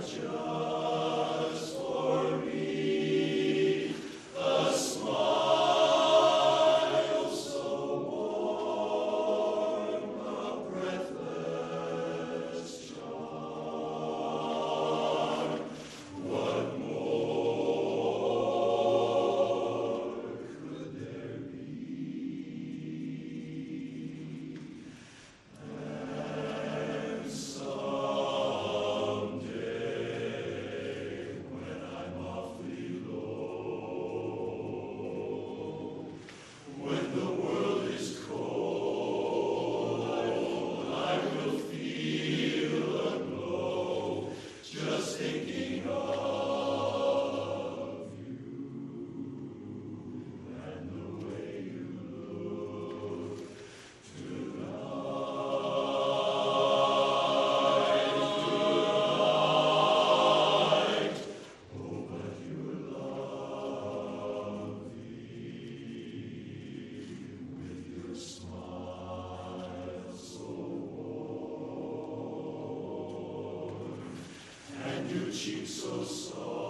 just for me, a smile so warm, a breathless charm. What more could there be? And someday, when I'm awfully low, when the world is cold, I will feel a glow just thinking of you and the way you look tonight. Oh, but you're lovely with your smile so warm and your cheeks so soft.